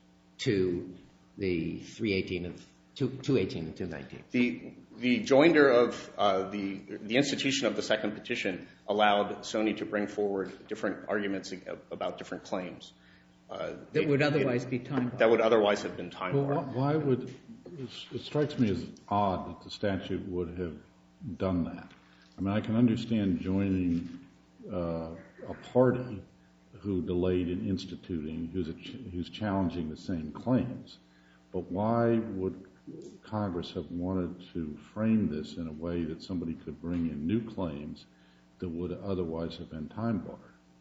to the three eighteen and two eighteen and two nineteen? The the joinder of uh, the the institution of the second petition allowed Sony to bring forward different arguments about different claims. Uh, that it, would otherwise it, be time barred. That would otherwise have been time barred. Well, why would it strikes me as odd that the statute would have done that? I mean, I can understand joining uh, a party who delayed in instituting, who's, a ch who's challenging the same claims, but why would Congress have wanted to frame this in a way that somebody could bring in new claims that would otherwise have been time barred?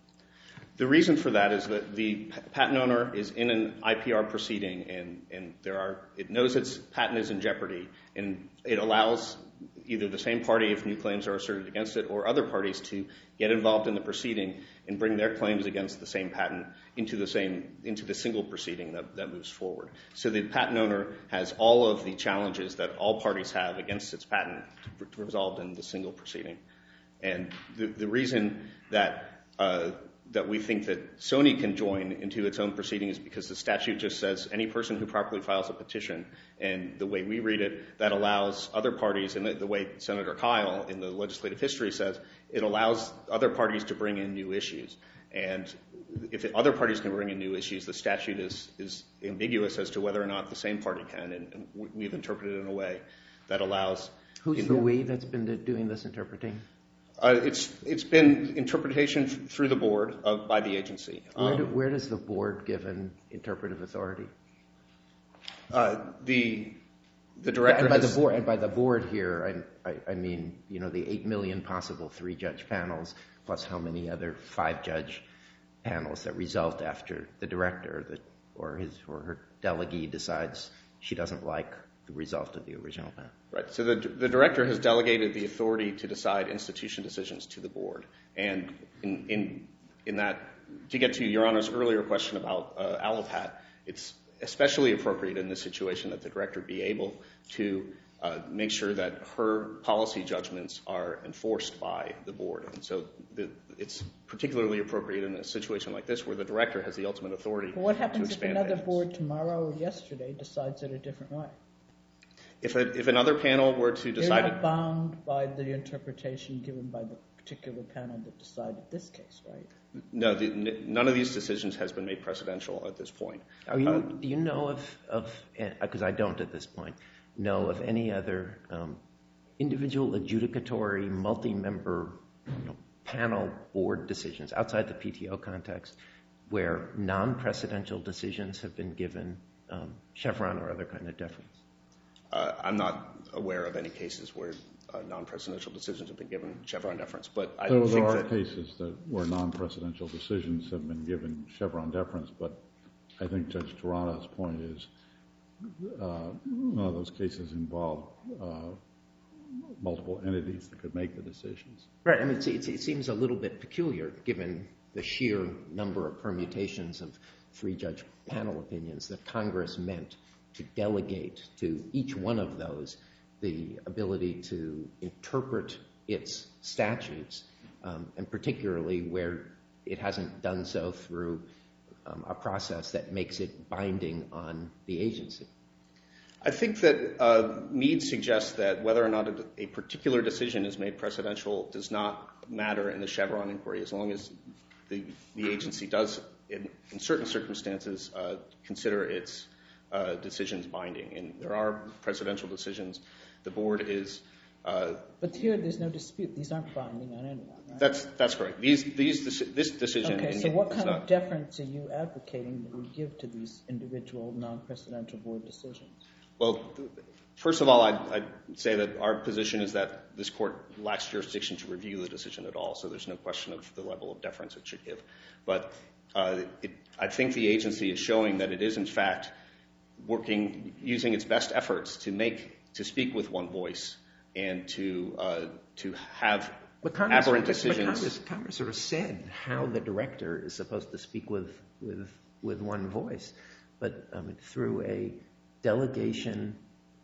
The reason for that is that the patent owner is in an I P R proceeding, and, and there are, it knows its patent is in jeopardy, and it allows either the same party, if new claims are asserted against it, or other parties to get involved in the proceeding and bring their claims against the same patent into the same, into the single proceeding that, that moves forward. So the patent owner has all of the challenges that all parties have against its patent resolved in the single proceeding. And the, the reason that uh, that we think that Sony can join into its own proceeding is because the statute just says any person who properly files a petition, and the way we read it, that allows other parties, and the, the way Senator Kyle in the legislative history says, it allows other parties to bring in new issues. And if it, other parties can bring in new issues, the statute is, is ambiguous as to whether or not the same party can, and, and we've interpreted it in a way that allows... Who's the we that's been doing this interpreting? Uh, it's it's been interpretation f through the board of, by the agency. Um, where, do, where does the board give an interpretive authority? Uh, the the director and by has, the board and by the board here, I, I, I mean you know the eight million possible three judge panels plus how many other five judge panels that result after the director that or his or her delegee decides she doesn't like the result of the original panel. Right. So the, the director has delegated the authority to decide institution decisions to the board. And in, in, in that, to get to Your Honor's earlier question about uh, Allopat, it's especially appropriate in this situation that the director be able to uh, make sure that her policy judgments are enforced by the board. And so the, it's particularly appropriate in a situation like this where the director has the ultimate authority to expand. Well, what happens if another payments. board tomorrow or yesterday decides it a different way? If, a, if another panel were to decide... You're not bound by the interpretation given by the particular panel that decided this case, right? No, the, none of these decisions has been made precedential at this point. Are you, uh, do you know of, of because I don't at this point, know of any other um, individual adjudicatory multi-member you know, panel board decisions outside the P T O context where non-precedential decisions have been given um, Chevron or other kind of deference? Uh, I'm not aware of any cases where uh, non-precedential decisions have been given Chevron deference, but I there, think there are that cases that where non-precedential decisions have been given Chevron deference, but I think Judge Toronto's point is uh, none of those cases involve uh, multiple entities that could make the decisions. Right. I mean, it's, it's, it seems a little bit peculiar given the sheer number of permutations of three-judge panel opinions that Congress meant to delegate to each one of those the ability to interpret its statutes, um, and particularly where it hasn't done so through um, a process that makes it binding on the agency. I think that uh, Mead suggests that whether or not a, a particular decision is made precedential does not matter in the Chevron inquiry, as long as the, the agency does, in, in certain circumstances, uh, consider its uh, decisions binding. And there are presidential decisions. The board is... Uh, but here there's no dispute. These aren't binding on anyone, right? That's, that's correct. These, these, this decision... Okay, so what kind not, of deference are you advocating that we give to these individual non-presidential board decisions? Well, first of all, I'd, I'd say that our position is that this court lacks jurisdiction to review the decision at all, so there's no question of the level of deference it should give. But uh, it, I think the agency is showing that it is, in fact, working, using its best efforts to make, to speak with one voice and to uh, to have but Congress, aberrant but, decisions. But Congress, Congress sort of said how the director is supposed to speak with with with one voice, but um, through a delegation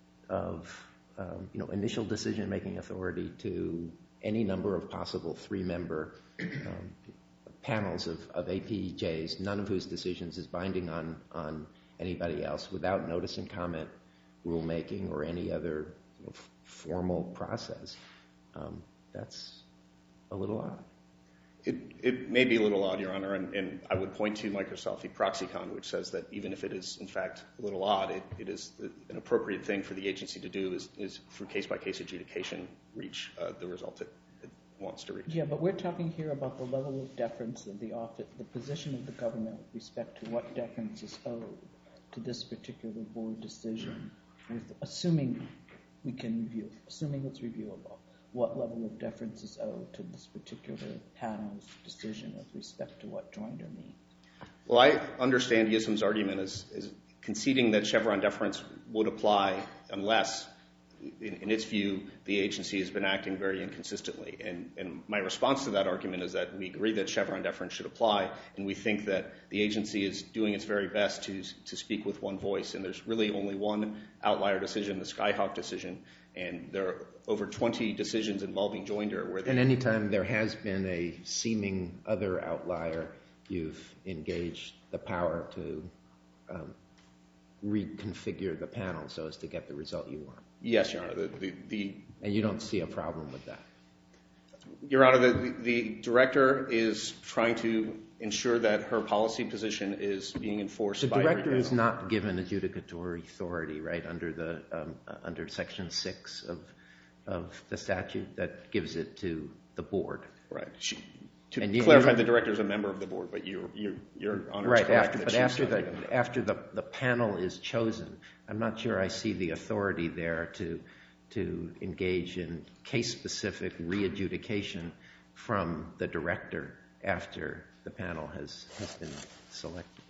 of um, you know initial decision-making authority to any number of possible three-member um, panels of, of A P Js, none of whose decisions is binding on on anybody else, without notice and comment rulemaking or any other you know, formal process. Um, that's a little odd. It, it may be a little odd, Your Honor, and, and I would point to Microsoft v. ProxyCon, which says that even if it is, in fact, a little odd, it, it is an appropriate thing for the agency to do is, is through case-by-case adjudication, reach uh, the result it, it wants to reach. Yeah, but we're talking here about the level of deference of the office, the position of the government with respect to what deference is owed to this particular board decision, with assuming we can review, assuming it's reviewable. What level of deference is owed to this particular panel's decision with respect to what Joinder means? Well, I understand Yism's argument as, as conceding that Chevron deference would apply unless, in, in its view, the agency has been acting very inconsistently. And, and my response to that argument is that we agree that Chevron deference should apply, and we think that the agency is doing its very best to, to speak with one voice. And there's really only one outlier decision, the Skyhawk decision, and there are over twenty decisions involving Joinder. Where and anytime there has been a seeming other outlier, you've engaged the power to um, reconfigure the panel so as to get the result you want. Yes, Your Honor. The, the, the, and you don't see a problem with that? Your Honor, the, the director is trying to ensure that her policy position is being enforced by... The director is not given adjudicatory authority, right, under the um, uh, under Section six of of the statute that gives it to the board. Right. She, to and clarify, the director is a member of the board, but your your your Honor right, is correct. After, that but she's after the given. after the the panel is chosen, I'm not sure I see the authority there to to engage in case-specific re-adjudication from the director after the panel has, has been selected.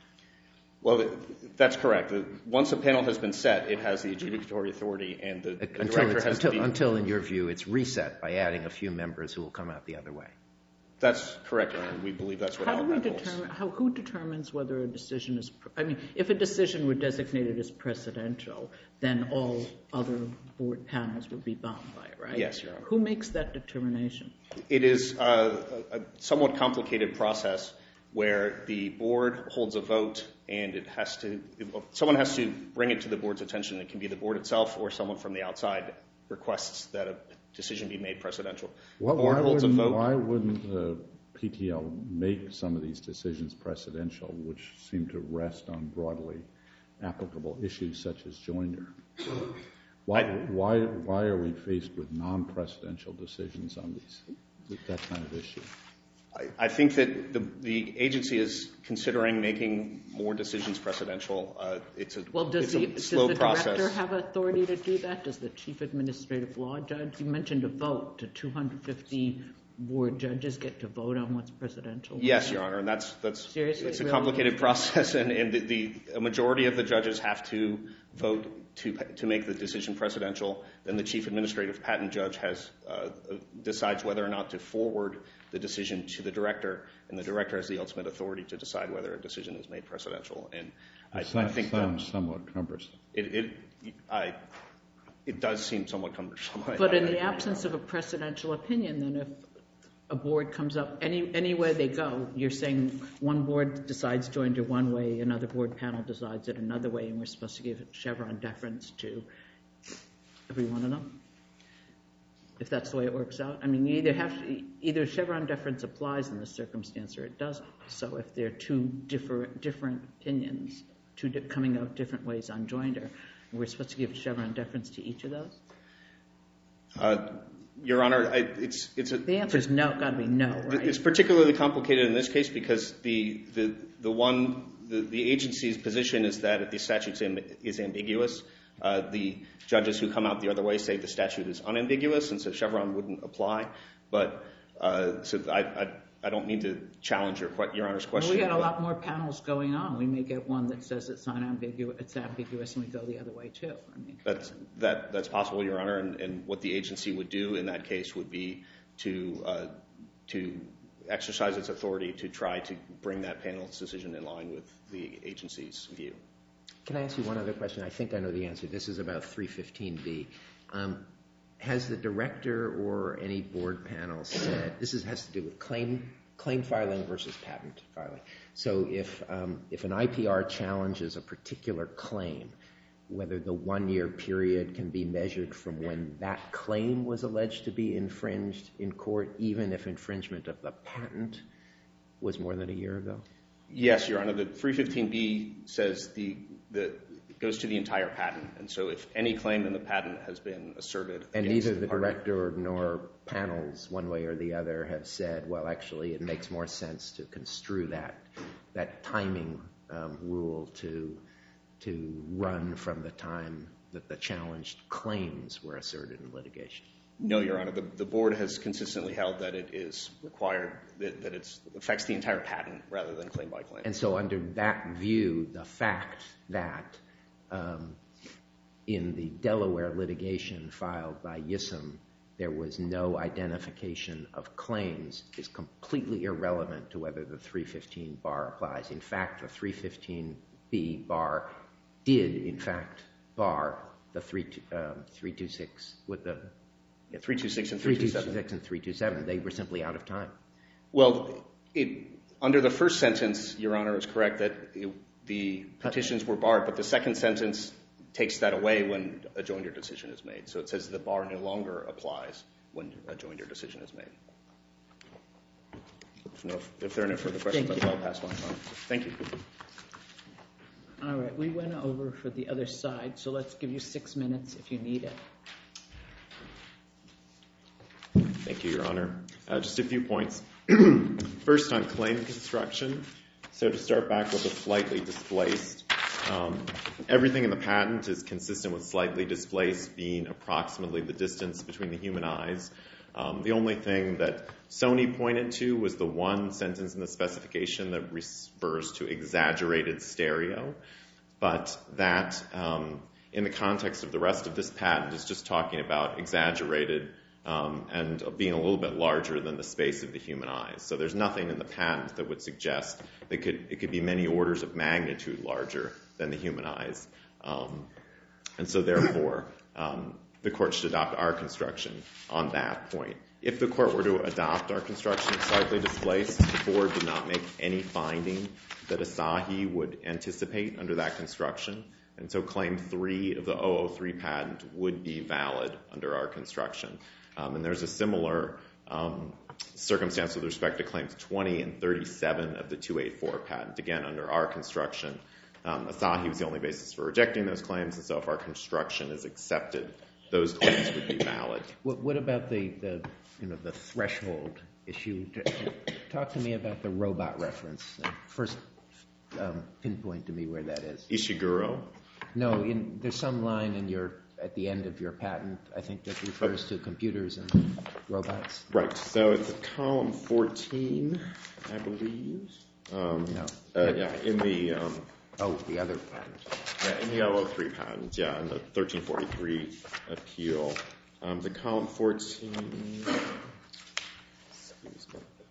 Well, that's correct. Once a panel has been set, it has the adjudicatory authority, and the, the until director has until, the... Until, in your view, it's reset by adding a few members who will come out the other way. That's correct, Your Honor. We believe that's what how do we Alabama holds. determine? How, who determines whether a decision is? I mean, if a decision were designated as precedential, then all other board panels would be bound by it, right? Yes, Your Honor. Who makes that determination? It is uh, a, a somewhat complicated process where the board holds a vote, and it has to. Someone has to bring it to the board's attention. It can be the board itself, or someone from the outside requests that a decision be made precedential. Well, the board why holds a wouldn't, vote. why wouldn't the P T L make some of these decisions precedential, which seem to rest on broadly applicable issues such as joinder? Why, I, why, why are we faced with non-precedential decisions on these, that kind of issue? I, I think that the, the agency is considering making more decisions precedential. Uh, it's a, well, does it's the, a does slow the process. director have authority to do that? Does the chief administrative law judge? You mentioned a vote. Do two hundred fifty board judges get to vote on what's presidential? Yes, Your Honor, and that's that's Seriously? it's a Really? complicated process, and, and the, the a majority of the judges have to vote to to make the decision precedential. Then the chief administrative patent judge has uh, decides whether or not to forward the decision to the director, and the director has the ultimate authority to decide whether a decision is made precedential. And I, It I think sounds that somewhat cumbersome. it, it, I, it does seem somewhat cumbersome. But in the absence of a precedential opinion, then if a board comes up, any anywhere they go, you're saying one board decides joinder one way, another board panel decides it another way, and we're supposed to give Chevron deference to every one of them? If that's the way it works out? I mean, you either have to, either Chevron deference applies in this circumstance or it doesn't. So if there are two different, different opinions, two di- coming out different ways on joinder, we're supposed to give Chevron deference to each of those? Uh, Your Honor, I, it's it's a, The answer is no. Got to be no, right? It's particularly complicated in this case because the the the one the, the agency's position is that the statute is ambiguous. Uh, the judges who come out the other way say the statute is unambiguous, and so Chevron wouldn't apply. But uh, so I, I I don't mean to challenge your Your Honor's question. Well, we got a lot more panels going on. We may get one that says it's unambiguous, it's ambiguous, and we go the other way too. I mean, that's that that's possible, Your Honor. And, and what the agency would do in that case would be to uh, to exercise its authority to try to bring that panel's decision in line with the agency's view. Can I ask you one other question? I think I know the answer. This is about three fifteen B. Um, has the director or any board panel said, this is, has to do with claim claim filing versus patent filing. So if um, if an I P R challenges a particular claim, whether the one-year period can be measured from when that claim was alleged to be infringed in court, even if infringement of the patent was more than a year ago? Yes, Your Honor. The three fifteen B says the the it goes to the entire patent, and so if any claim in the patent has been asserted, and against neither the party, director nor panels, one way or the other, have said, well, actually, it makes more sense to construe that that timing um, rule to to run from the time that the challenged claims were asserted in litigation. No, Your Honor. The, the board has consistently held that it is required, that, that it affects the entire patent rather than claim by claim. And so under that view, the fact that um, in the Delaware litigation filed by Yisum, there was no identification of claims is completely irrelevant to whether the three fifteen bar applies. In fact, the three fifteen B bar did, in fact, bar the three twenty-six with the Yeah, three two six and three two seven. three two six and three two seven. They were simply out of time. Well, it, under the first sentence, Your Honor is correct that it, the petitions were barred, but the second sentence takes that away when a joinder decision is made. So it says the bar no longer applies when a joinder decision is made. If, no, if there are no further questions, Thank I'll pass my time. Thank you. all right, we went over for the other side, so let's give you six minutes if you need it. Thank you, Your Honor. Uh, just a few points. First, on claim construction. So to start back with the slightly displaced, um, everything in the patent is consistent with slightly displaced being approximately the distance between the human eyes. Um, the only thing that Sony pointed to was the one sentence in the specification that refers to exaggerated stereo, but that um, in the context of the rest of this patent is just talking about exaggerated Um, and being a little bit larger than the space of the human eyes. So there's nothing in the patent that would suggest that could, it could be many orders of magnitude larger than the human eyes. Um, and so therefore, um, the court should adopt our construction on that point. If the court were to adopt our construction slightly displaced, the board did not make any finding that Asahi would anticipate under that construction. And so claim three of the oh oh three patent would be valid under our construction. Um, and there's a similar um, circumstance with respect to claims twenty and thirty-seven of the two eighty-four patent. Again, under our construction, um, Asahi was the only basis for rejecting those claims, and so if our construction is accepted, those claims would be valid. What, what about the, the, you know, the threshold issue? Talk to me about the robot reference. First, um, pinpoint to me where that is. Ishiguro? No, in, there's some line in your at the end of your patent, I think, that refers to computers and robots. Right. So it's column fourteen, I believe. Um, no. Uh, yeah, in the... Um, oh, the other patent. Yeah, in the oh oh three patent, yeah, in the thirteen forty-three appeal. Um, the column fourteen... Excuse me.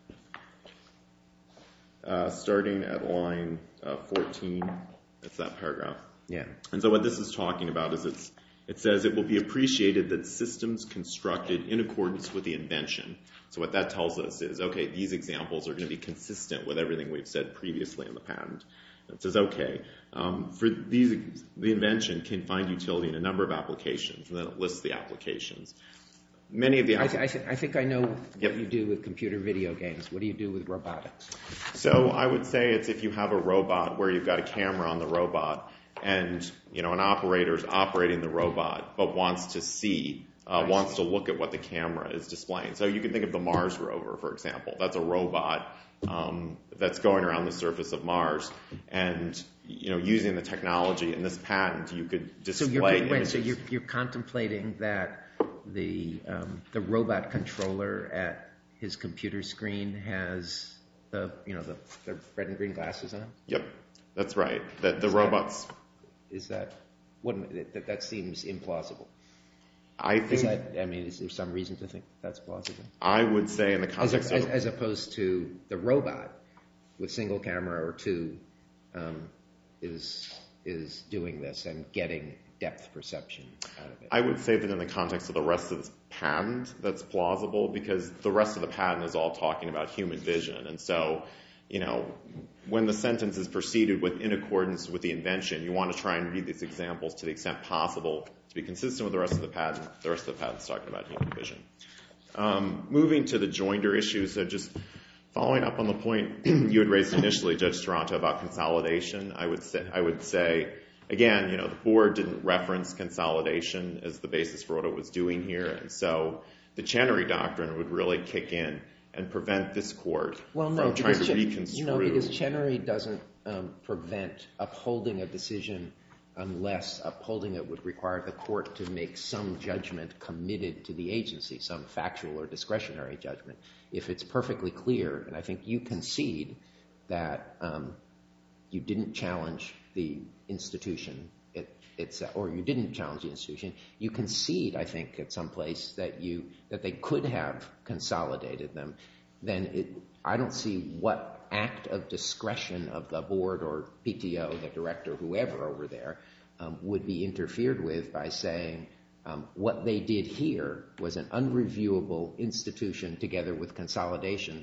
uh, starting at line uh, fourteen. That's that paragraph. Yeah. And so what this is talking about is it's, it says it will be appreciated that systems constructed in accordance with the invention. So what that tells us is, okay, these examples are going to be consistent with everything we've said previously in the patent. It says, okay, um, for these, the invention can find utility in a number of applications, and then it lists the applications. Many of the I, th- I, th- I think I know Yep. what you do with computer video games. What do you do with robotics? So I would say it's if you have a robot where you've got a camera on the robot, and you know an operator's operating the robot but wants to see, uh, wants to look at what the camera is displaying. So you can think of the Mars rover, for example. That's a robot um, that's going around the surface of Mars, and you know using the technology in this patent, you could display So you're, wait, images. so you're, you're contemplating that the um, the robot controller at his computer screen has the you know the, the red and green glasses on? Yep, that's right. That the robots. Is that wouldn't that, that seems implausible? I Is think that I mean, is there some reason to think that's plausible? I would say in the As, context a, as, of as opposed to the robot with single camera or two um, is is doing this and getting depth perception out of it. I would say that in the context of the rest of this patent, that's plausible because the rest of the patent is all talking about human vision. And so, you know, when the sentence is preceded with in accordance with the invention, you want to try and read these examples to the extent possible to be consistent with the rest of the patent. The rest of the patent is talking about human vision. Um, moving to the joinder issue, so just following up on the point you had raised initially, Judge Toronto, about consolidation, I would say, I would say again, you know, the board didn't reference consolidation as the basis for what it was doing here, and so the Chenery Doctrine would really kick in and prevent this court well, no, from trying to Chen- reconstrue. No, because Chenery doesn't um, prevent upholding a decision unless upholding it would require the court to make some judgment committed to the agency, some factual or discretionary judgment. If it's perfectly clear, and I think you concede that um, you didn't challenge the institution, it, it's, or you didn't challenge the institution, you concede, I think, at some place that you that they could have consolidated them, then it, I don't see what act of discretion of the board or P T O, the director, whoever over there, um, would be interfered with by saying um, what they did here was an unreviewable institution together with consolidation.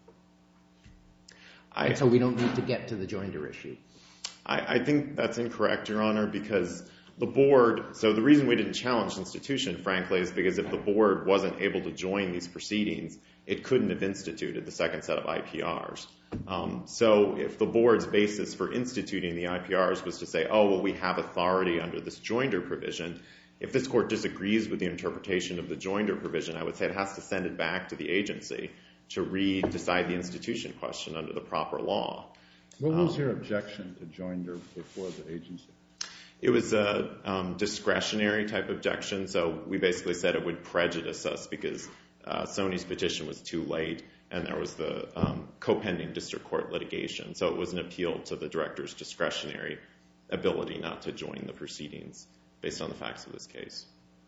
I, and so we don't need to get to the joinder issue. I, I think that's incorrect, Your Honor, because the board, so the reason we didn't challenge the institution, frankly, is because if the board wasn't able to join these proceedings, it couldn't have instituted the second set of I P Rs. Um, so if the board's basis for instituting the I P Rs was to say, oh, well, we have authority under this joinder provision, if this court disagrees with the interpretation of the joinder provision, I would say it has to send it back to the agency to read, decide the institution question under the proper law. What was um, your objection to joinder before the agency? It was a um, discretionary type objection, so we basically said it would prejudice us because uh, Sony's petition was too late and there was the um, co-pending district court litigation. So it was an appeal to the director's discretionary ability not to join the proceedings based on the facts of this case.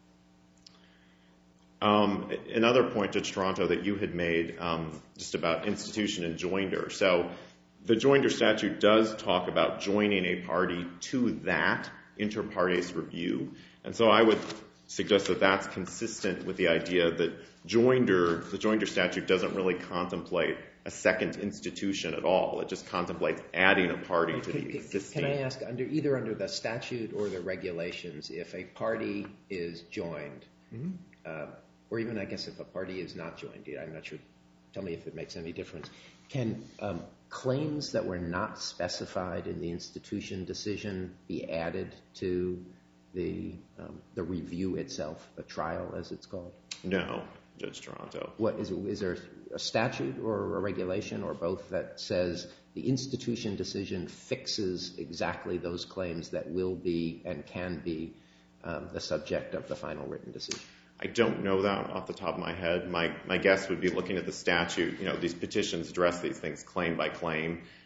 Um, another point, Judge Toronto, that you had made um, just about institution and joinder. So the joinder statute does talk about joining a party to that inter partes review. And so I would suggest that that's consistent with the idea that joinder, the joinder statute doesn't really contemplate a second institution at all. It just contemplates adding a party to can, the existing. Can I ask, under either under the statute or the regulations, if a party is joined, mm-hmm. uh, or even I guess if a party is not joined, I'm not sure, tell me if it makes any difference, can um, claims that were not specified in the institution decision be added to the um, the review itself, the trial as it's called? No, Judge Toronto. What is, is there a statute or a regulation or both that says the institution decision fixes exactly those claims that will be and can be um, the subject of the final written decision? I don't know that off the top of my head. My my guess would be looking at the statute. You know, these petitions address these things claim by claim,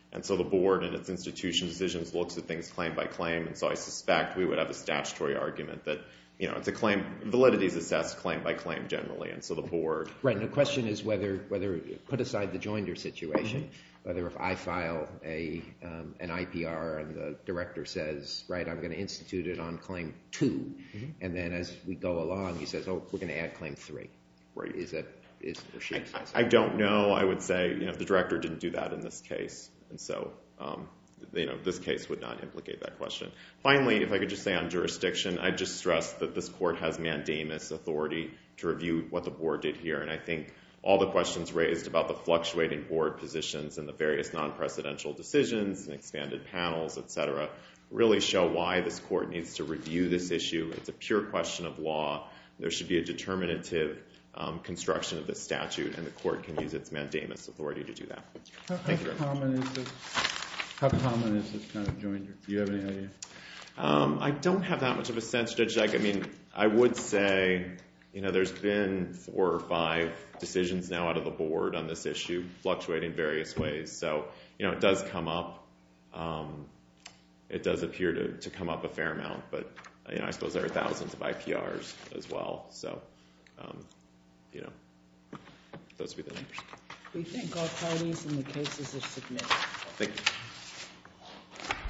And so the board in its institution decisions looks at things claim by claim, and so I suspect we would have a statutory argument that, you know, it's a claim, validity is assessed claim by claim generally, and so the board... Right, and the question is whether, whether put aside the joinder situation, mm-hmm. whether if I file a um, an I P R and the director says, right, I'm going to institute it on claim two, mm-hmm. and then as we go along, he says, oh, we're going to add claim three. Right. Is that, is or she I, I don't know. I would say, you know, the director didn't do that in this case, and so... Um, you know, this case would not implicate that question. Finally, if I could just say on jurisdiction, I'd just stress that this court has mandamus authority to review what the board did here, and I think all the questions raised about the fluctuating board positions and the various non-precedential decisions and expanded panels, et cetera, really show why this court needs to review this issue. It's a pure question of law. There should be a determinative um, construction of this statute, and the court can use its mandamus authority to do that. How, Thank how you very common much. is this? How common is this kind of joinder? Do you have any idea? Um, I don't have that much of a sense, Judge Dyke. I mean, I would say, you know, there's been four or five decisions now out of the board on this issue, fluctuating various ways. So, you know, it does come up. Um, it does appear to, to come up a fair amount, but, you know, I suppose there are thousands of I P Rs as well. So, um, you know, those would be the numbers. We thank all parties and the cases are submitted. Thank you.